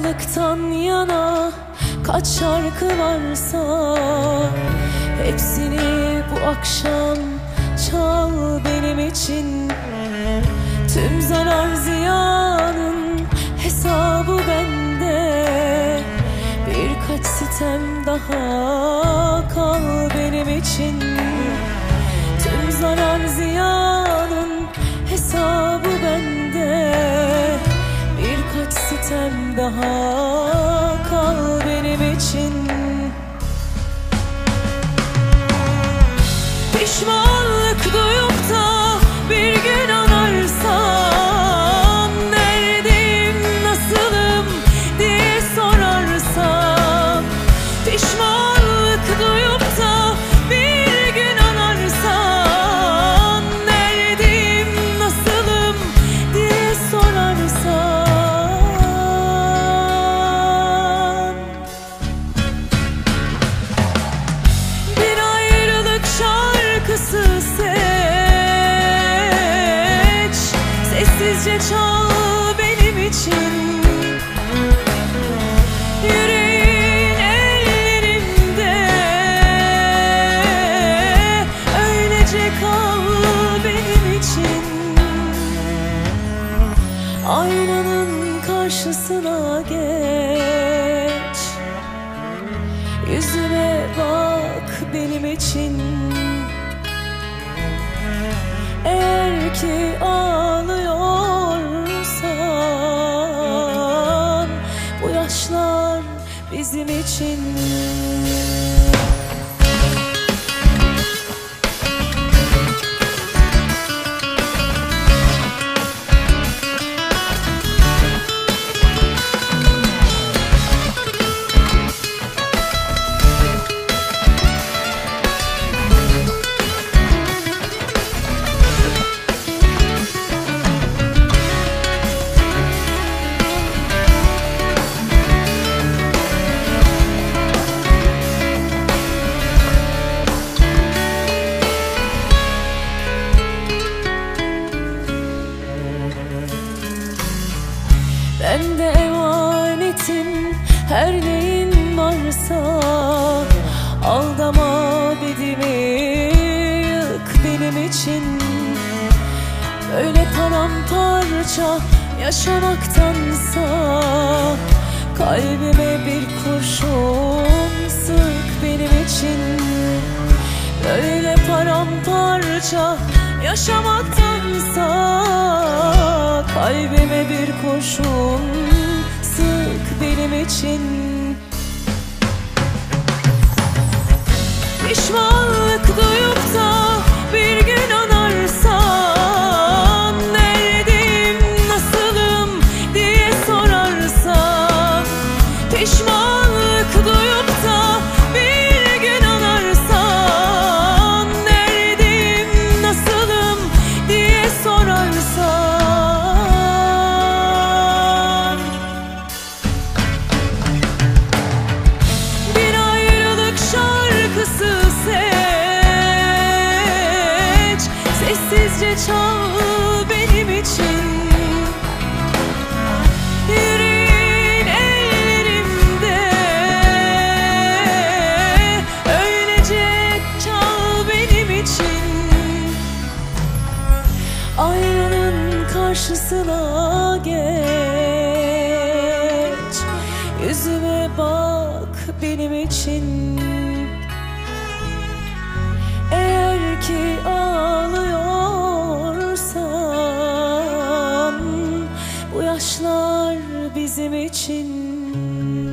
Ayrılıktan yana kaç şarkı varsa hepsini bu akşam çal benim için. Tüm zarar ziyanın hesabı bende. Birkaç sitem daha kal benim için. Tüm zarar ziyanın hesabı bende. Birkaç sitem daha kal benim için. Pişmanlık duyup da bir gün anarsan, neredeyim, nasılım diye sorarsan. Pişmanlık duyup da bir gün anarsan, neredeyim, nasılım diye sorarsan. Bir ayrılık şarkısı seç, sessizce çal benim için. Yüreğin ellerimde, öylece kal benim için. Aynanın karşısına geç, yüzüme bak benim için. Eğer ki ağlıyorsan, bu yaşlar bizim için. Ben de emanetim, her neyin varsa. Aldama bedimi yık benim için. Böyle paramparça yaşamaktansa, kalbime bir kurşun sık benim için. Böyle paramparça yaşamaktansa, kalbime bir kurşun sık benim için. Pişmanlık duyup da bir gün anarsan, neredeyim, nasılım diye sorarsan. Pişmanlık duyup da bir gün anarsan, neredeyim, nasılım diye sorarsan. Bir ayrılık şarkısı seç, sessizce çal benim için. Yüreğin ellerimde, öylece çal benim için. Aynanın karşısına geç, yüzüme bak benim için. Eğer ki ağlıyorsan, bu yaşlar bizim için.